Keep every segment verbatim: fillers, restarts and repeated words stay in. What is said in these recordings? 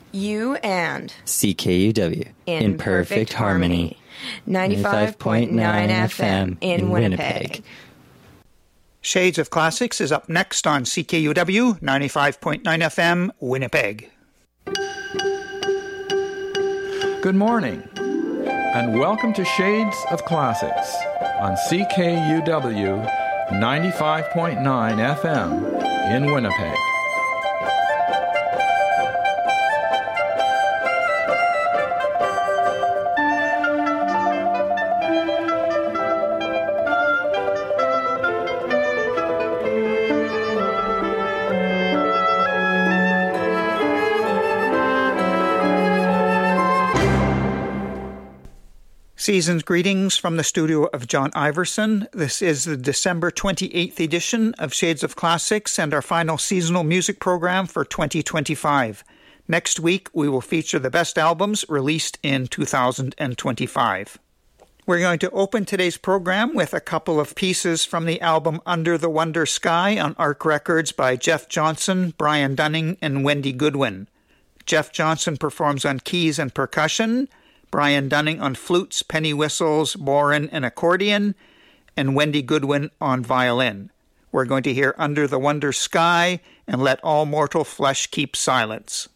You and C K U W in, in perfect harmony. ninety-five point nine F M in, in Winnipeg. Winnipeg. Shades of Classics is up next on C K U W ninety-five point nine F M, Winnipeg. Good morning, and welcome to Shades of Classics on C K U W ninety-five point nine F M in Winnipeg. Season's greetings from the studio of John Iverson. This is the December twenty-eighth edition of Shades of Classics and our final seasonal music program for twenty twenty-five. Next week, we will feature the best albums released in two thousand twenty-five. We're going to open today's program with a couple of pieces from the album Under the Wonder Sky on Arc Records by Jeff Johnson, Brian Dunning, and Wendy Goodwin. Jeff Johnson performs on keys and percussion, Brian Dunning on flutes, penny whistles, borin, and accordion, and Wendy Goodwin on violin. We're going to hear Under the Wonder Sky and Let All Mortal Flesh Keep Silence.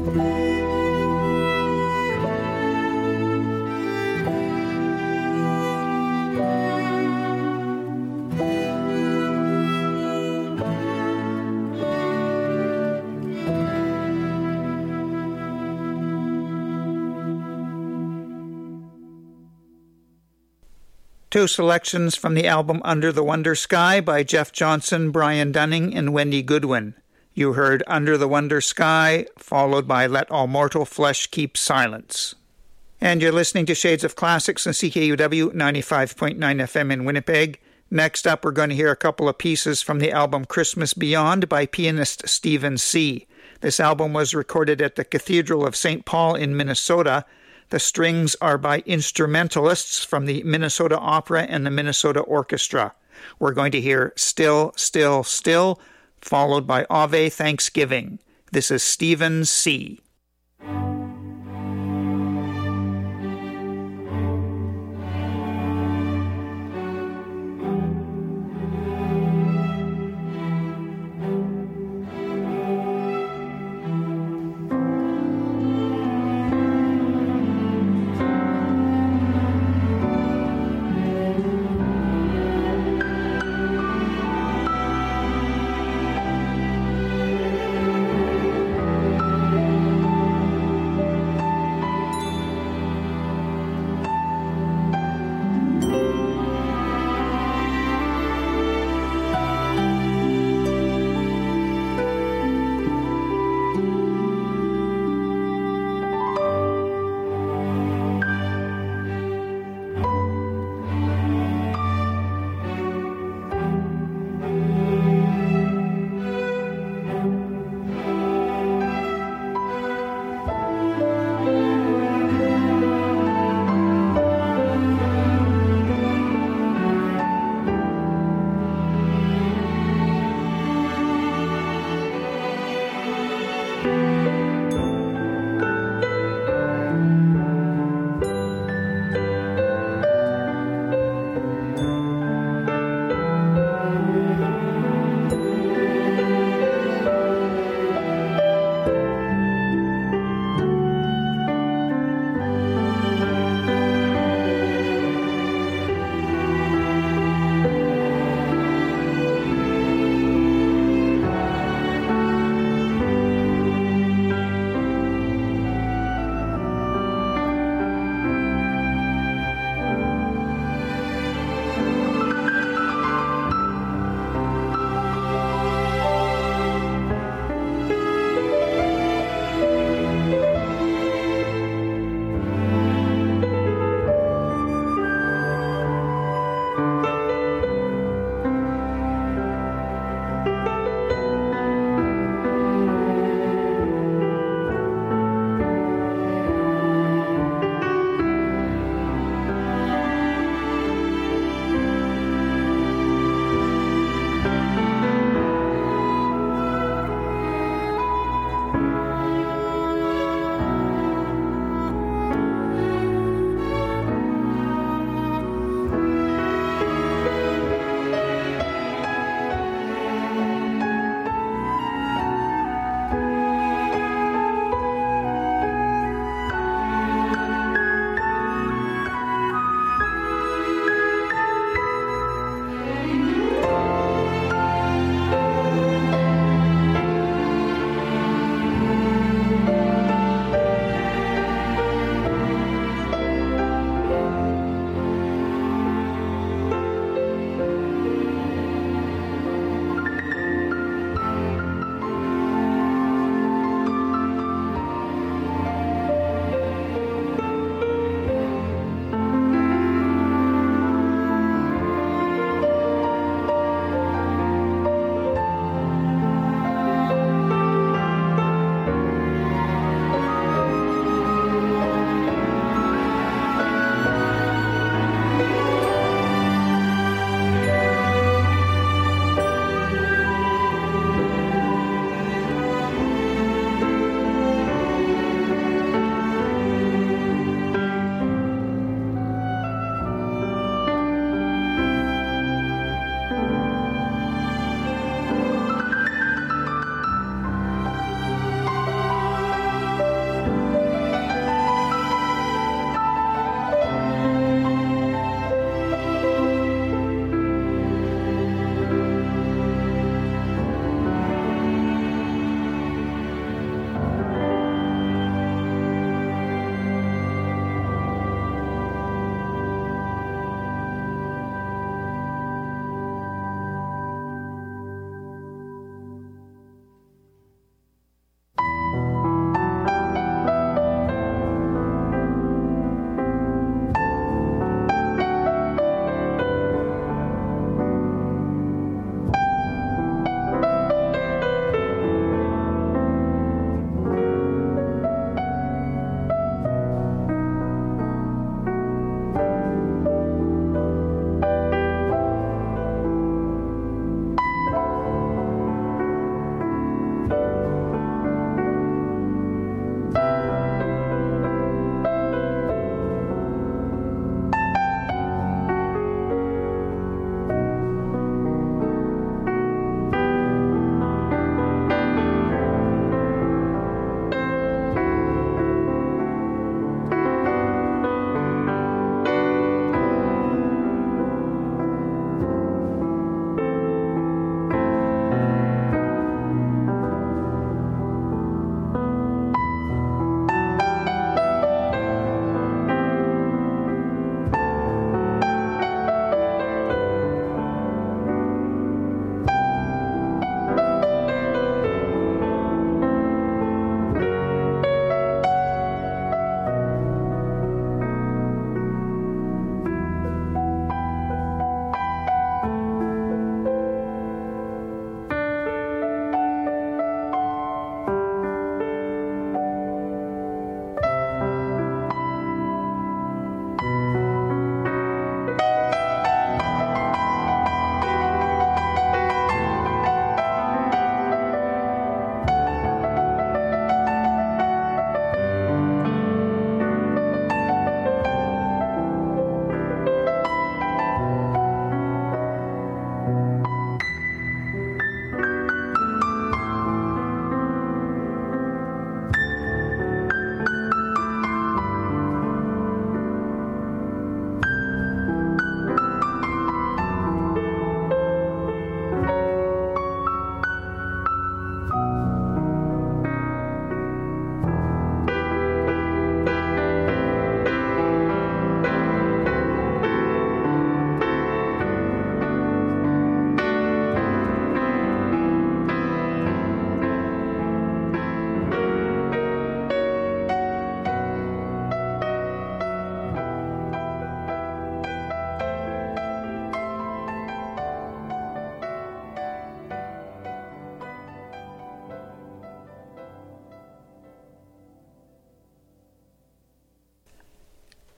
Two selections from the album Under the Wonder Sky by Jeff Johnson, Brian Dunning, and Wendy Goodwin. You heard Under the Wonder Sky, followed by Let All Mortal Flesh Keep Silence. And you're listening to Shades of Classics on C K U W ninety-five point nine F M in Winnipeg. Next up, we're going to hear a couple of pieces from the album Christmas Beyond by pianist Stephen C. This album was recorded at the Cathedral of Saint Paul in Minnesota. The strings are by instrumentalists from the Minnesota Opera and the Minnesota Orchestra. We're going to hear Still, Still, Still, followed by Ave Thanksgiving. This is Stephen C. Thank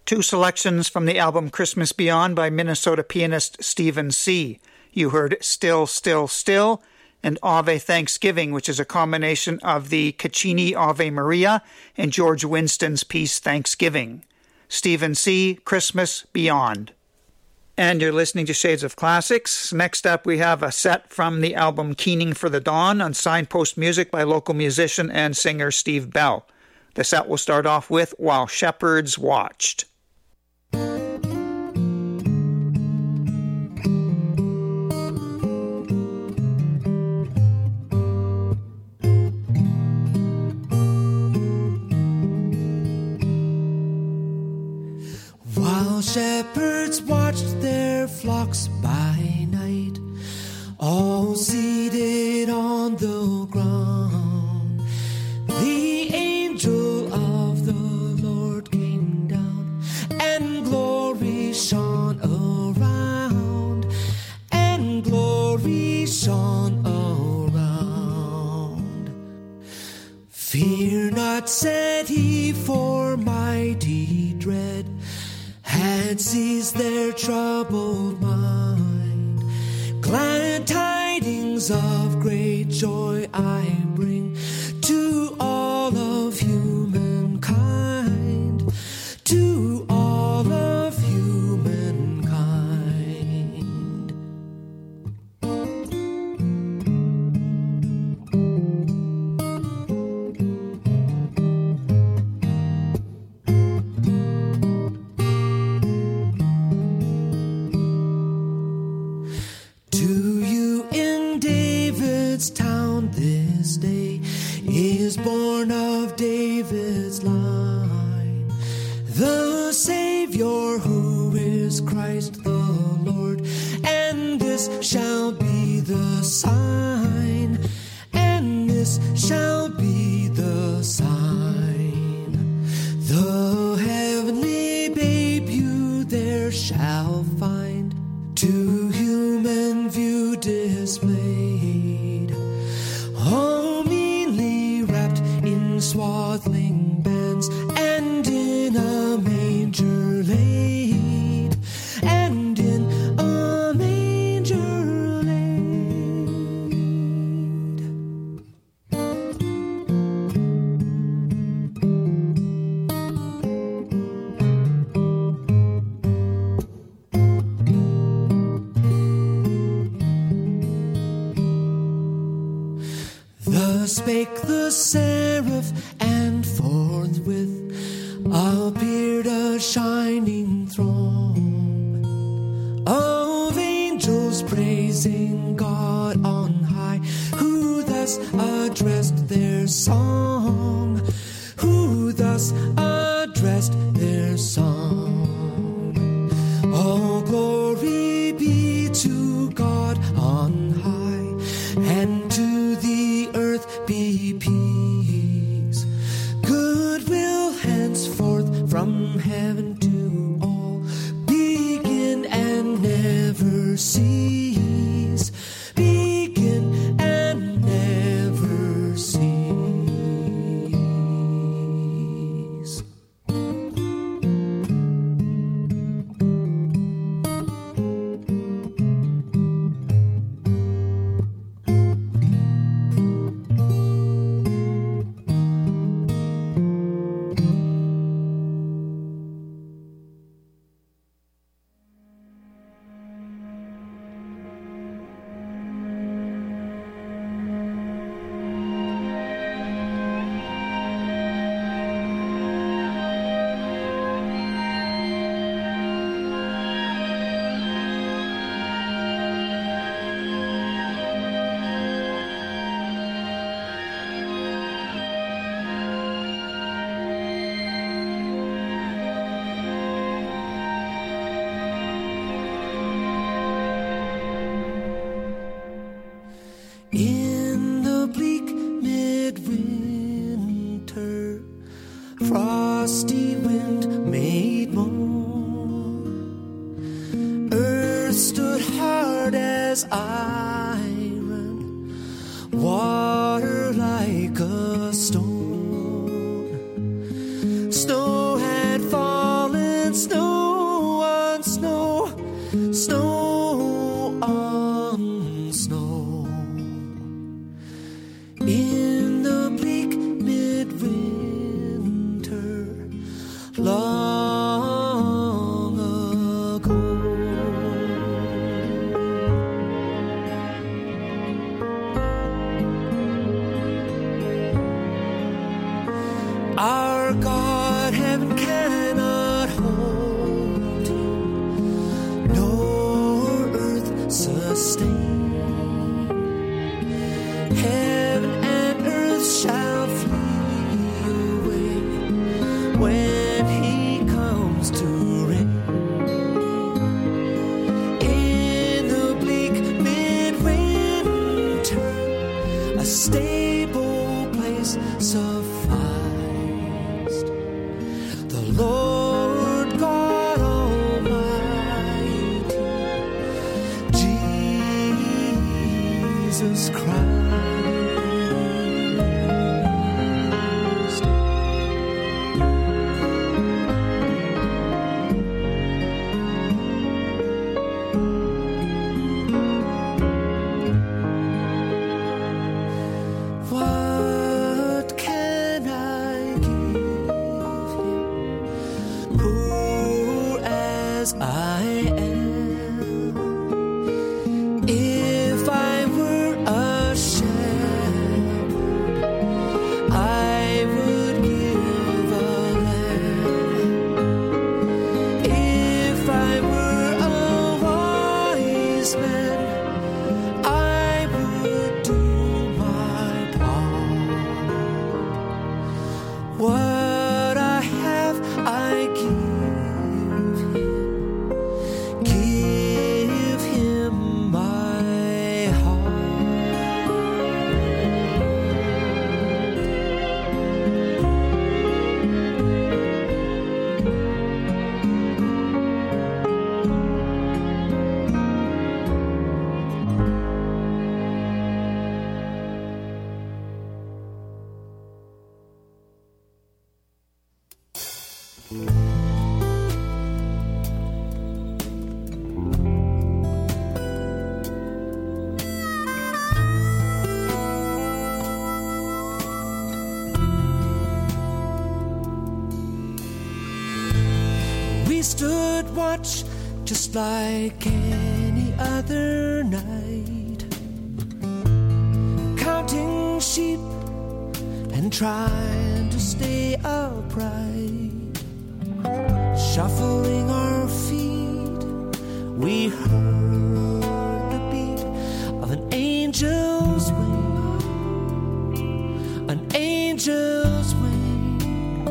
Two selections from the album Christmas Beyond by Minnesota pianist Stephen C. You heard Still, Still, Still, and Ave Thanksgiving, which is a combination of the Caccini Ave Maria and George Winston's piece Thanksgiving. Stephen C., Christmas Beyond. And you're listening to Shades of Classics. Next up, we have a set from the album Keening for the Dawn on Signpost Music by local musician and singer Steve Bell. The set will start off with While Shepherds Watched. While shepherds watched their flocks by night, all seated on the ground, the angel of the Lord came down, and glory shone around, and glory shone around. Fear not, said he, for mighty dread had seized their troubled mind. Glad tidings of great joy I bring to all of humankind, to all of humankind. Town this day is born of David's line, the Savior who is Christ the Lord, and this shall be the sign, and this shall be the sign. The heavenly babe you there shall find, to human view displayed, all meanly wrapped in swaddling bands, and in a manger laid, and in a manger laid. Thus spake the seraph, and forthwith appeared a shining throng of angels praising God on high, who thus addressed their song, who thus addressed their song. All glory be to God on high, and to the earth be peace, goodwill henceforth from heaven to all, begin and never cease, begin and never cease. In the bleak midwinter, frosty wind made moan, earth stood hard as iron, water like a stone. Snow had fallen, long ago. Our God, heaven cannot hold you, nor earth sustain. Heaven and earth shall flee away when He comes to reign. In the bleak midwinter, a stable place sufficed. The Lord God Almighty, Jesus Christ. What can I give Him, poor as I am? If I were a shepherd, I would give a lamb. If I were a wise man, I would do my part. What I have, I give Him, give Him my heart. We stood watch just like any other night, counting sheep and trying to stay upright. Shuffling our feet, we heard the beat of an angel's wing, an angel's wing,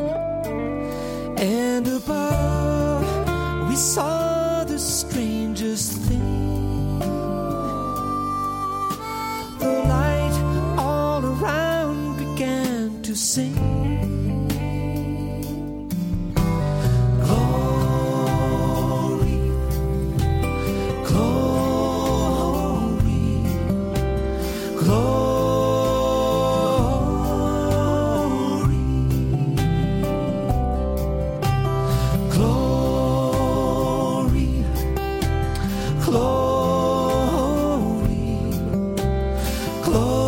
and above we saw the strangest thing. The light all around began to sing. Glory, glory, glory, glory, glory, glory.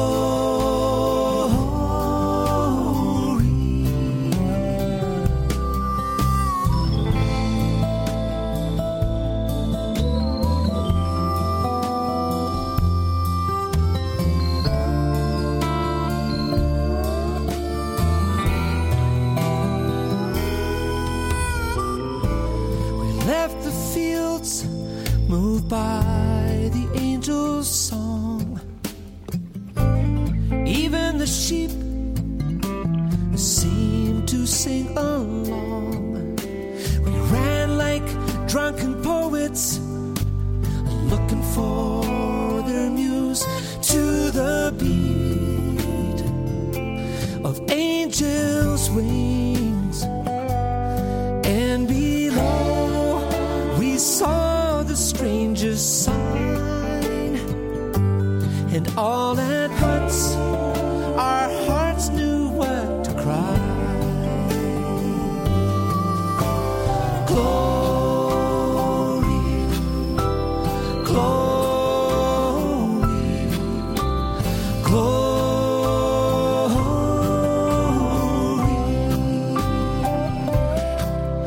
We left the fields, moved by the angel's song. Even the sheep seemed to sing along. We ran like drunken poets, looking for their muse, to the beat of angels' wings. And below we saw the strangest sign, and all at once our hearts knew what to cry. Glory, glory, glory,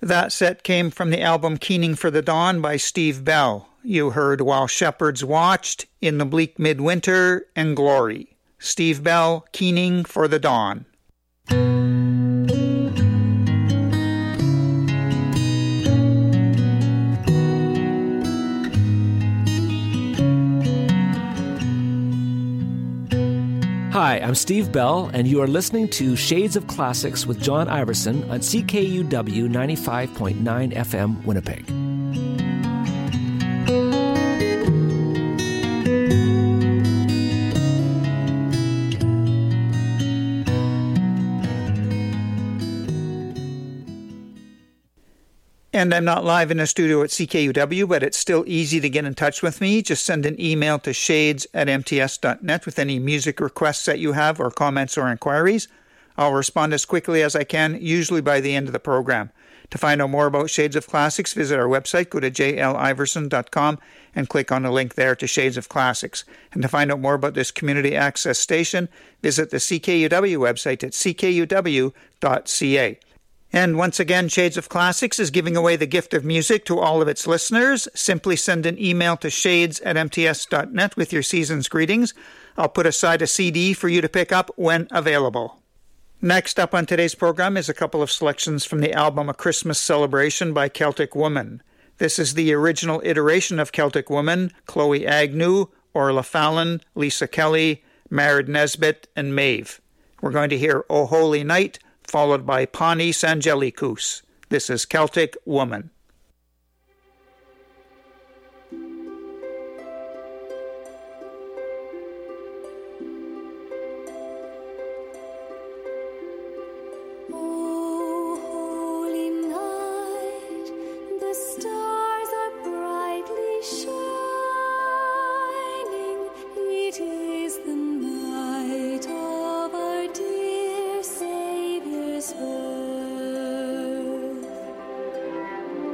That set came from the album Keening for the Dawn by Steve Bell. You heard While Shepherds Watched, In the Bleak Midwinter, and Glory. Steve Bell, Keening for the Dawn. Hi, I'm Steve Bell, and you are listening to Shades of Classics with John Iverson on C K U W ninety-five point nine F M, Winnipeg. And I'm not live in a studio at C K U W, but it's still easy to get in touch with me. Just send an email to shades at m t s dot net with any music requests that you have or comments or inquiries. I'll respond as quickly as I can, usually by the end of the program. To find out more about Shades of Classics, visit our website, go to j l iverson dot com and click on the link there to Shades of Classics. And to find out more about this community access station, visit the C K U W website at c k u w dot c a. And once again, Shades of Classics is giving away the gift of music to all of its listeners. Simply send an email to shades at m t s dot net with your season's greetings. I'll put aside a C D for you to pick up when available. Next up on today's program is a couple of selections from the album A Christmas Celebration by Celtic Woman. This is the original iteration of Celtic Woman: Chloe Agnew, Orla Fallon, Lisa Kelly, Marid Nesbitt, and Maeve. We're going to hear O Holy Night, followed by Panis Angelicus. This is Celtic Woman. Birth.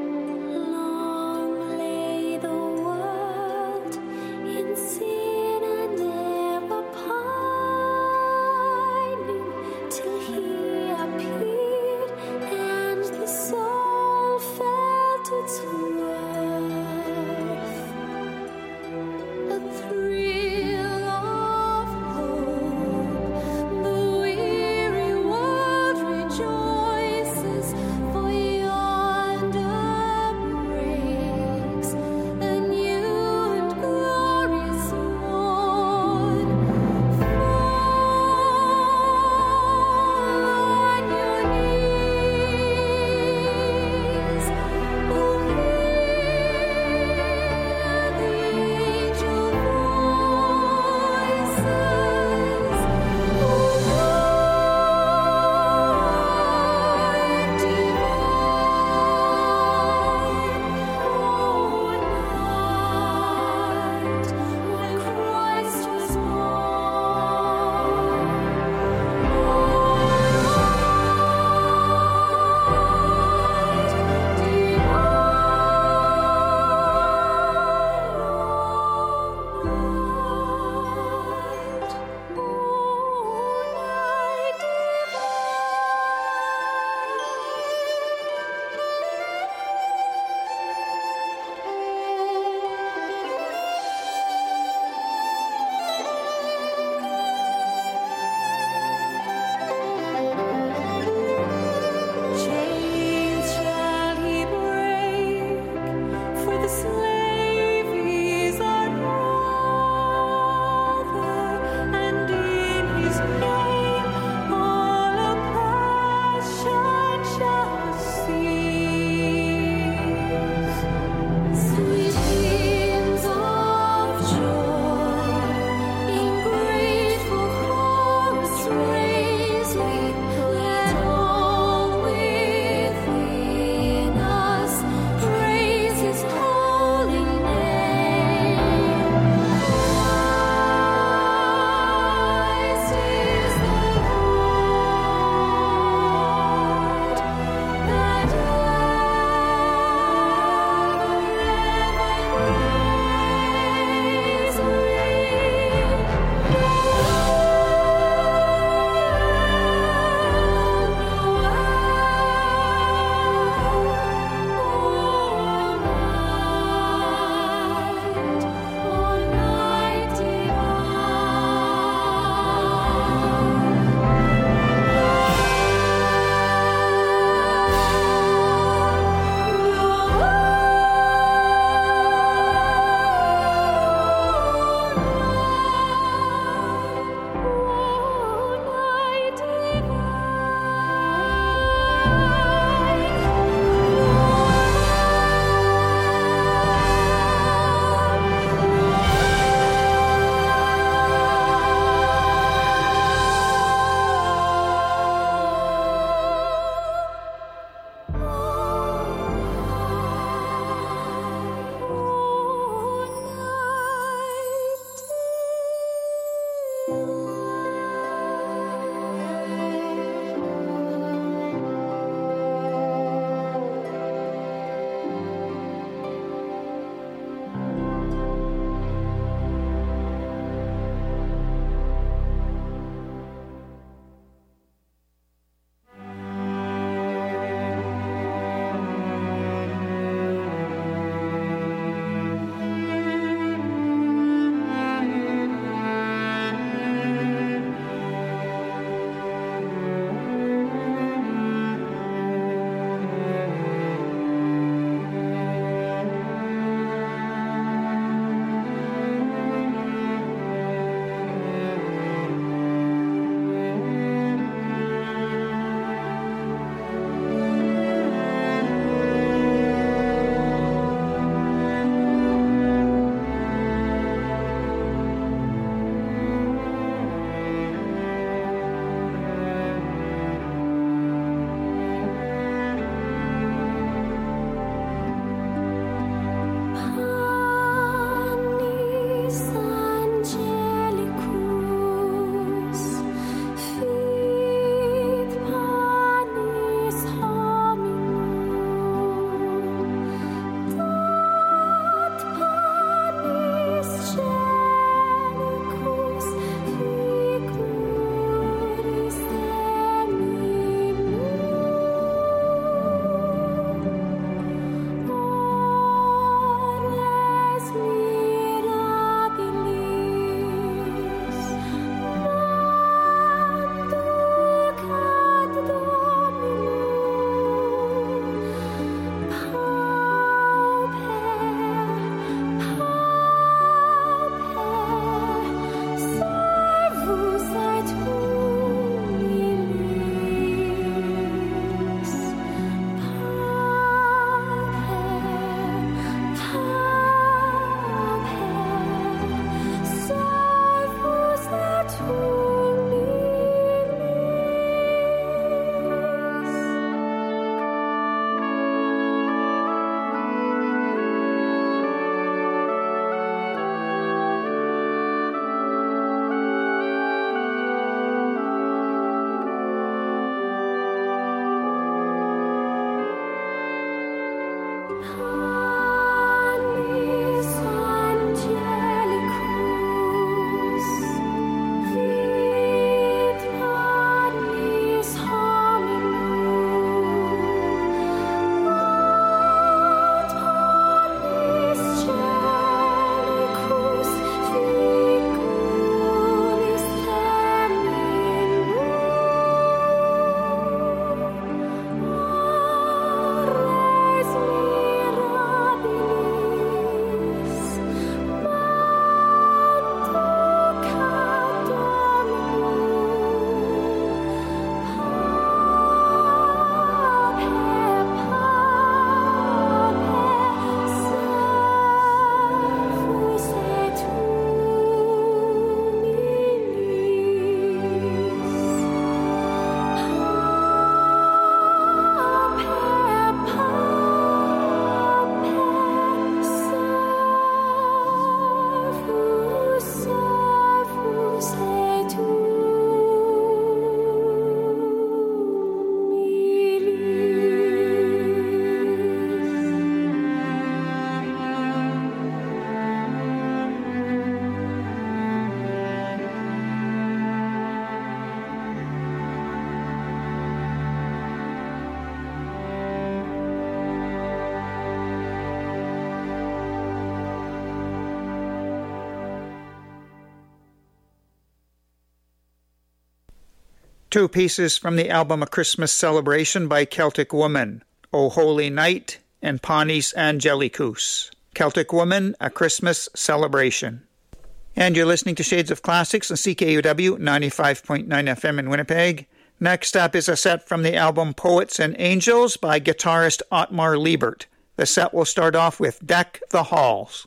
Two pieces from the album A Christmas Celebration by Celtic Woman, O Holy Night and Panis Angelicus. Celtic Woman, A Christmas Celebration. And you're listening to Shades of Classics on C K U W ninety-five point nine F M in Winnipeg. Next up is a set from the album Poets and Angels by guitarist Ottmar Liebert. The set will start off with Deck the Halls.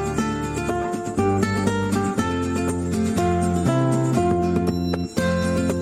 Thank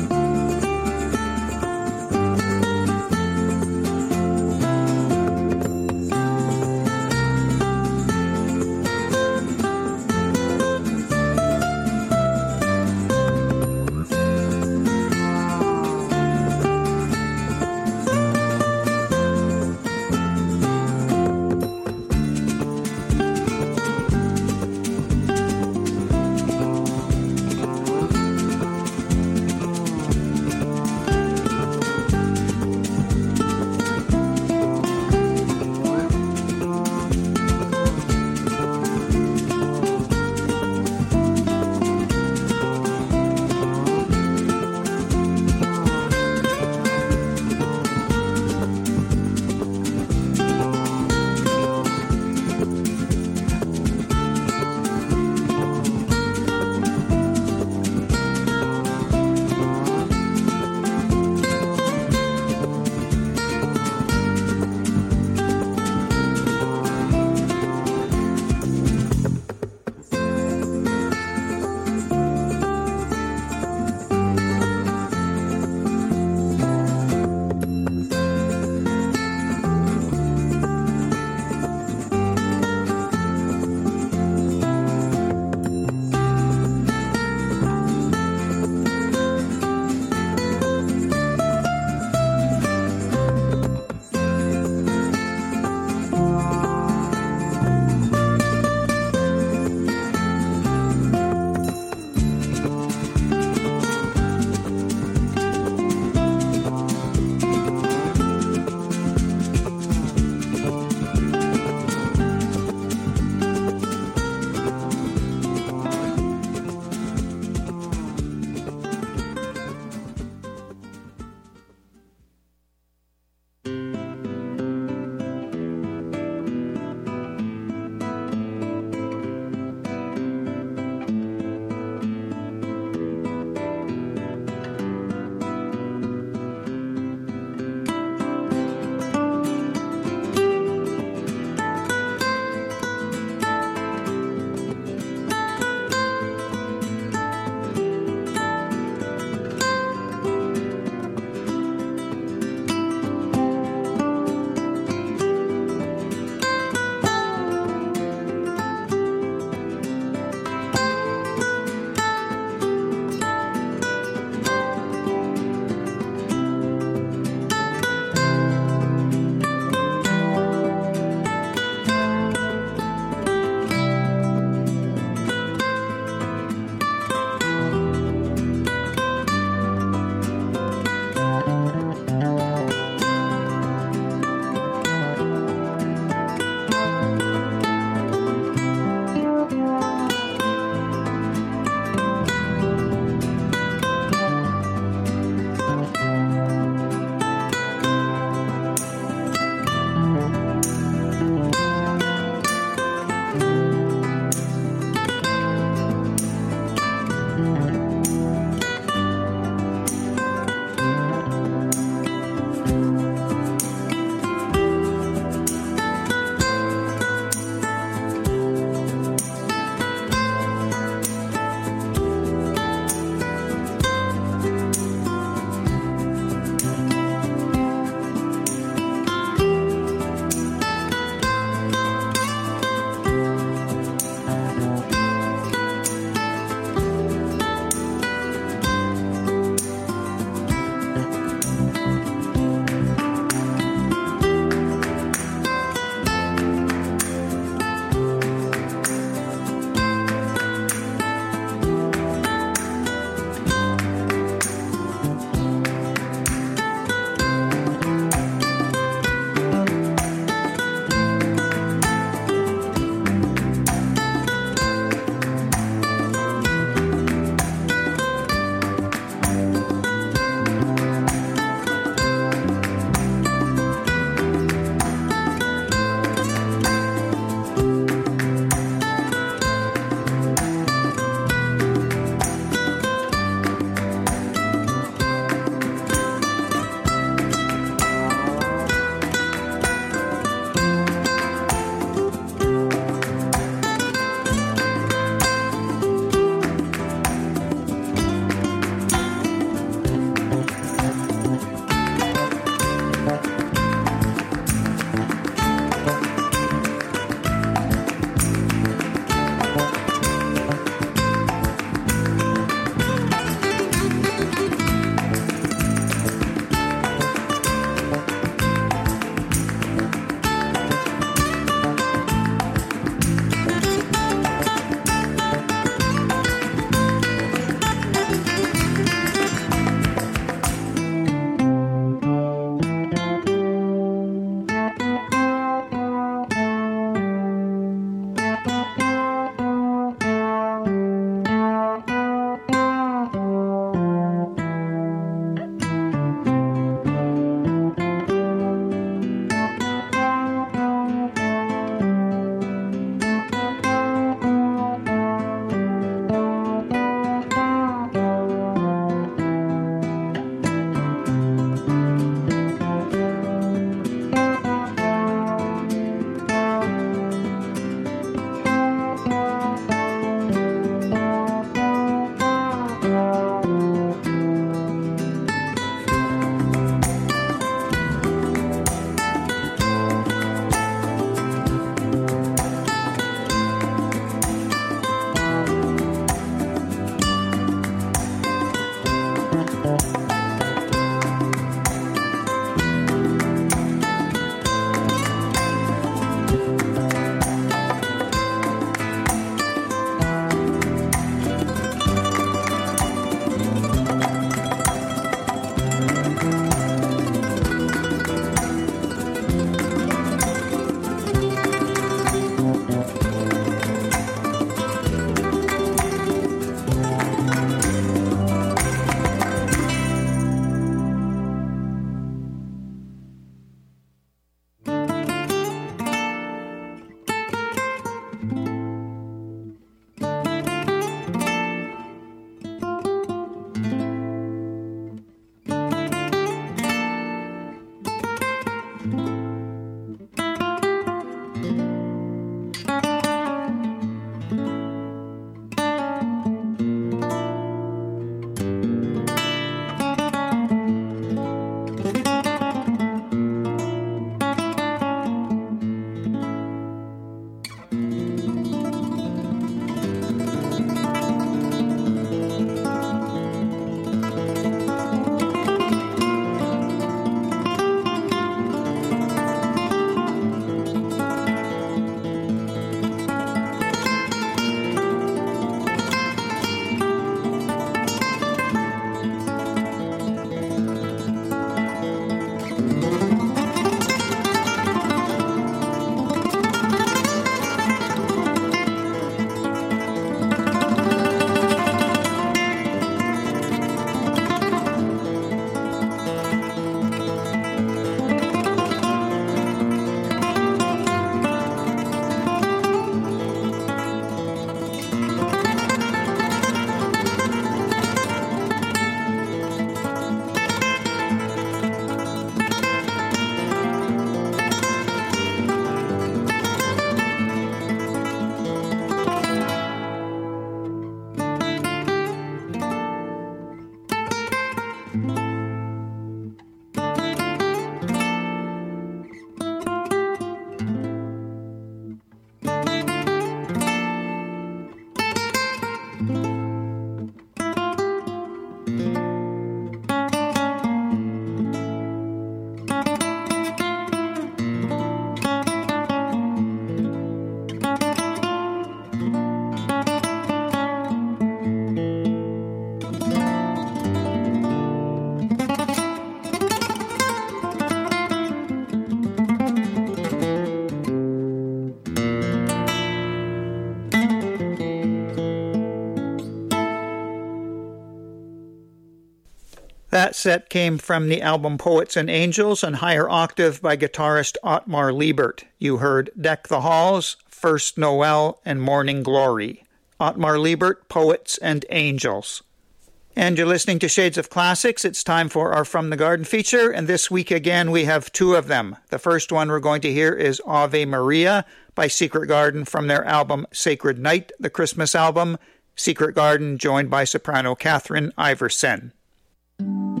That set came from the album Poets and Angels and Higher Octave by guitarist Ottmar Liebert. You heard Deck the Halls, First Noel, and Morning Glory. Ottmar Liebert, Poets and Angels. And you're listening to Shades of Classics. It's time for our From the Garden feature, and this week again we have two of them. The first one we're going to hear is Ave Maria by Secret Garden from their album Sacred Night, the Christmas album. Secret Garden joined by soprano Catherine Iversen.